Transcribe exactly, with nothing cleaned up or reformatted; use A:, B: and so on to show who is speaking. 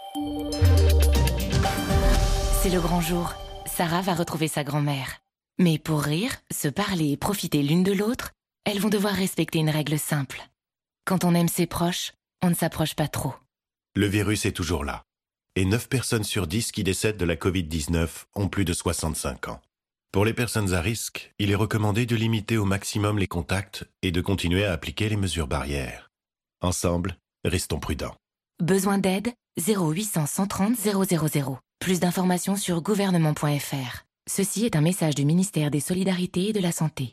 A: C'est le grand jour. Sarah va retrouver sa grand-mère. Mais pour rire, se parler et profiter l'une de l'autre, elles vont devoir respecter une règle simple. Quand on aime ses proches, on ne s'approche pas trop.
B: Le virus est toujours là. Et neuf personnes sur dix qui décèdent de la covid dix-neuf ont plus de soixante-cinq ans. Pour les personnes à risque, il est recommandé de limiter au maximum les contacts et de continuer à appliquer les mesures barrières. Ensemble, restons prudents.
A: Besoin d'aide? zéro huit cents, cent trente, zéro zéro zéro. Plus d'informations sur gouvernement point f r. Ceci est un message du ministère des Solidarités et de la Santé.